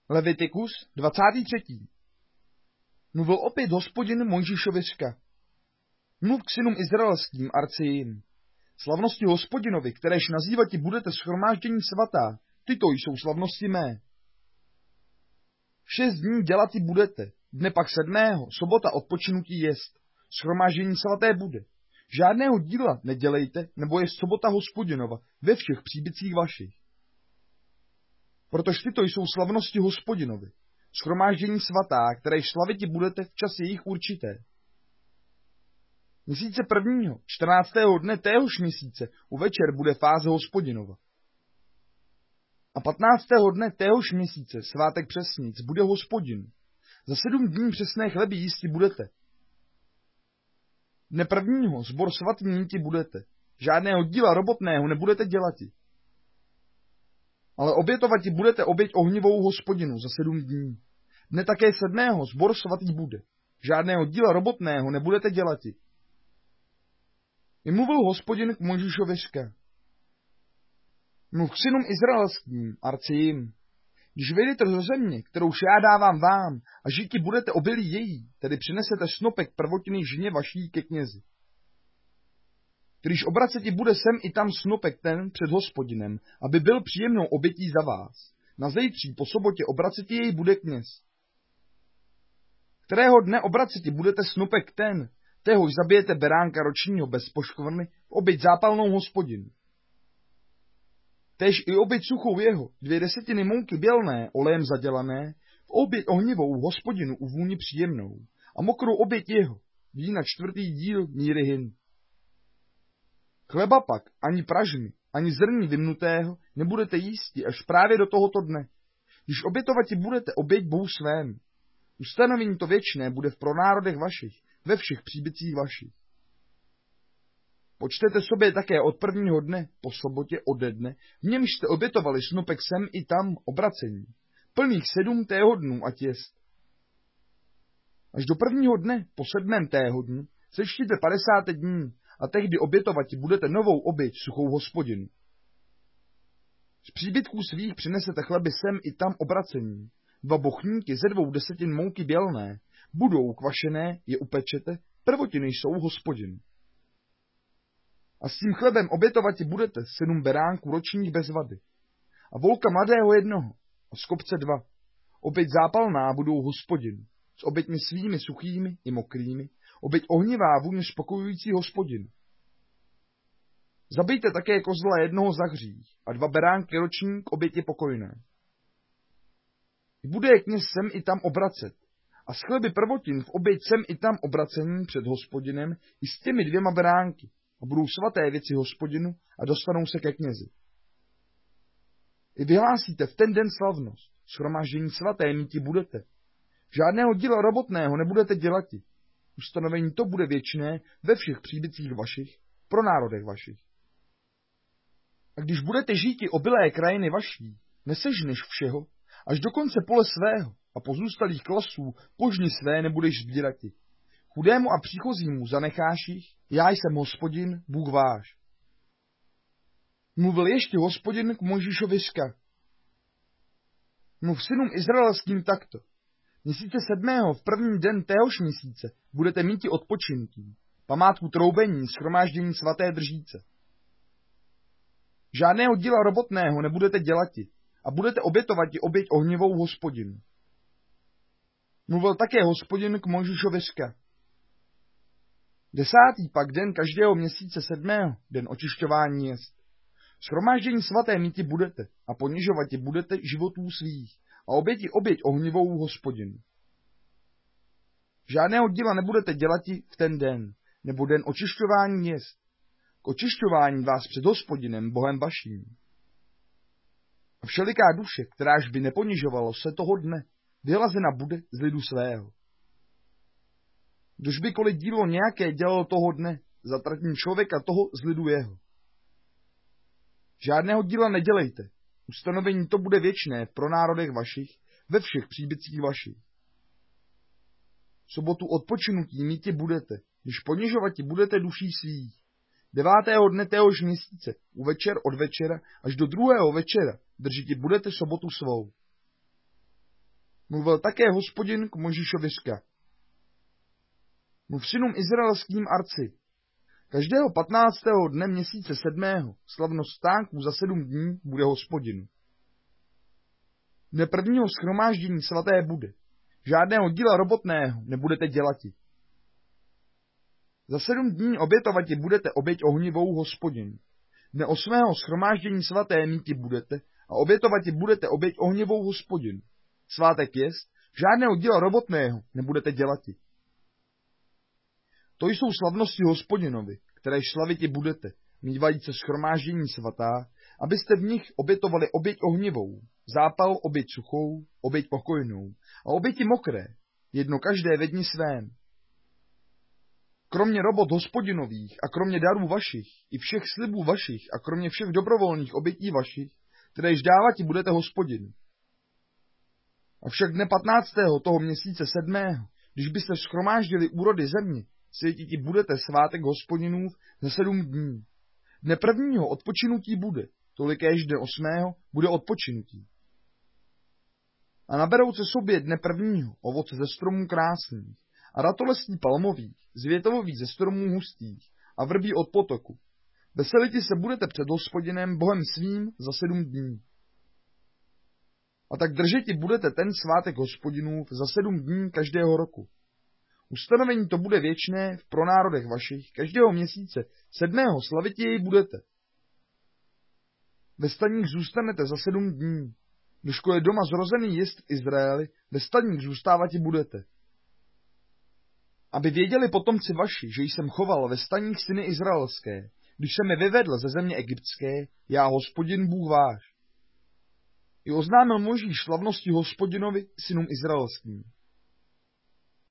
Levitikus 23. Mluvil opět Hospodin Mojžíšovi řka. Mluv k synům izraelským a rci jim. Slavnosti Hospodinovi, kteréž nazývati budete shromáždění svatá, tyto jsou slavnosti mé. 6 dní dělati budete, dne pak 7. sobota odpočinutí jest. Shromáždění svaté bude. Žádného díla nedělejte, nebo je sobota Hospodinova ve všech příbytcích vašich. Protože tyto jsou slavnosti Hospodinovi, shromáždění svatá, kteréž slaviti budete v čas jejich určité. Měsíce 1. 14. dne téhož měsíce u večer bude fáze Hospodinova. A 15. dne téhož měsíce svátek přesnic bude Hospodin. Za 7 dní přesné chleby jísti budete. Dne 1. sbor svatý míti budete. Žádného díla robotného nebudete dělati. Ale obětovati budete oběť ohnivou Hospodinu za 7 dní. Dne také 7. sbor svatý bude. Žádného díla robotného nebudete dělati. I mluvil Hospodin k Mojžíšovi řka. Mluv k synům izraelským a rci jim. Když vyjdete do země, kterouž já dávám vám, a žiti budete obilí její, tedy přinesete snopek prvotiny ženě vaší ke knězi. Když obraceti bude sem i tam snopek ten před Hospodinem, aby byl příjemnou obětí za vás. Na zejtří po sobotě obraceti jej bude kněz. Kterého dne obraceti budete snopek ten, téhož zabijete beránka ročního bez poškvrny, v oběť zápalnou Hospodinu. Též i oběť suchou jeho, 2/10 mouky bělné, olejem zadělané, v oběť ohnivou Hospodinu u vůni příjemnou, a mokrou oběť jeho, vína 4. díl míry hin. Chleba pak, ani pražmy, ani zrní vymnutého, nebudete jísti až právě do tohoto dne, když obětovati budete oběť Bohu svému. Ustanovení to věčné bude v pronárodech vašich, ve všech příbytcích vašich. Počtete sobě také od 1. dne po sobotě ode dne, v němž jste obětovali snopek sem i tam obracení, plných 7 tého dnů ať jest. Až do 1. dne po 7. tého dnu sečtěte 50 dní a tehdy obětovati budete novou oběť suchou Hospodinu. Z příbytků svých přinesete chleby sem i tam obracení, 2 bochníky ze 2/10 mouky bělné, budou kvašené, je upečete, prvotiny jsou Hospodinu. A s tím chlebem obětovati budete 7 beránků ročních bez vady. A volka mladého 1 a skopce 2. Oběť zápalná budou Hospodinu, s oběťmi svými suchými i mokrými, oběť ohnivá vůně spokojující Hospodinu. Zabijte také kozla 1 za hřích a 2 beránky roční k oběti pokojné. Bude je kněz sem i tam obracet, a z chleby prvotin v oběť sem i tam obracení před Hospodinem i s těmi 2 beránky, a budou svaté věci Hospodinu a dostanou se ke knězi. I vyhlásíte v ten den slavnost, shromáždění svaté míti budete. Žádného díla robotného nebudete dělati. Ustanovení to bude věčné ve všech příbytcích vašich, pro národech vašich. A když budete žíti obilé krajiny vaší, nesežneš všeho, až do konce pole svého a pozůstalých klasů požny své nebudeš sbírati. Chudému a příchozímu zanecháš jich, já jsem Hospodin, Bůh váš. Mluvil ještě Hospodin k Mojžíšovi řka. Mluv synům izraelským takto. Měsíce 7. v 1. den téhož měsíce budete míti odpočinký, památku troubení, shromáždění svaté držíce. Žádného díla robotného nebudete dělati a budete obětovati oběť ohnivou Hospodinu. Mluvil také Hospodin k Mojžíšovi řka. 10. pak den každého měsíce 7. den očišťování jest. Shromáždění svaté míti budete a ponižovati budete životů svých a oběti oběť ohnivou Hospodinu. Žádného díla nebudete dělati v ten den, nebo den očišťování jest. K očišťování vás před Hospodinem, Bohem vaším. A všeliká duše, kteráž by neponižovalo se toho dne, vyhlazena bude z lidu svého. Kdož by kolik dílo nějaké dělalo toho dne, zatratím člověka toho z lidu jeho. Žádného díla nedělejte, ustanovení to bude věčné pro národech vašich, ve všech příbytcích vašich. V sobotu odpočinutí míti budete, když ponižovati budete duší svých. 9. dne téhož měsíce, u večer od večera až do 2. večera, držiti budete sobotu svou. Mluvil také Hospodin k Mojžíšovi řka. Mluv synům izraelským arci. Každého 15. dne měsíce 7. slavnost stánků za 7 dní bude Hospodinu. Dne prvního shromáždění svaté bude. Žádného díla robotného nebudete dělati. Za 7 dní obětovati budete oběť ohnivou Hospodinu. Dne 8. shromáždění svaté míti budete a obětovati budete oběť ohnivou Hospodinu. Svátek jest, žádného díla robotného nebudete dělati. To jsou slavnosti Hospodinovi, které slaviti budete, mívajíce shromáždění svatá, abyste v nich obětovali oběť ohnivou, zápal oběť suchou, oběť pokojnou a oběti mokré, jedno každé ve dni svém. Kromě robot Hospodinových a kromě darů vašich i všech slibů vašich a kromě všech dobrovolných obětí vašich, kteréž dávati budete Hospodinu. Avšak dne 15. toho měsíce 7., když byste shromáždili úrody země, světiti budete svátek Hospodinův za 7 dní. Dne 1. odpočinutí bude, tolikéž dne 8. bude odpočinutí. A naberou se sobě dne 1. ovoce ze stromů krásných a ratolestí palmových, z větových ze stromů hustých a vrbí od potoku. Veseliti se budete před Hospodinem Bohem svým za 7 dní. A tak držeti budete ten svátek Hospodinův za 7 dní každého roku. Ustanovení to bude věčné v pronárodech vašich, každého měsíce 7. slavitě jej budete. Ve staních zůstanete za 7 dní. Kdožko je doma zrozený jest v Izraeli, ve staních zůstávati budete. Aby věděli potomci vaši, že jsem choval ve staních syny izraelské, když jsem je vyvedl ze země egyptské, já Hospodin Bůh váš. I oznámil Mojžíš slavnosti Hospodinovi synům izraelským.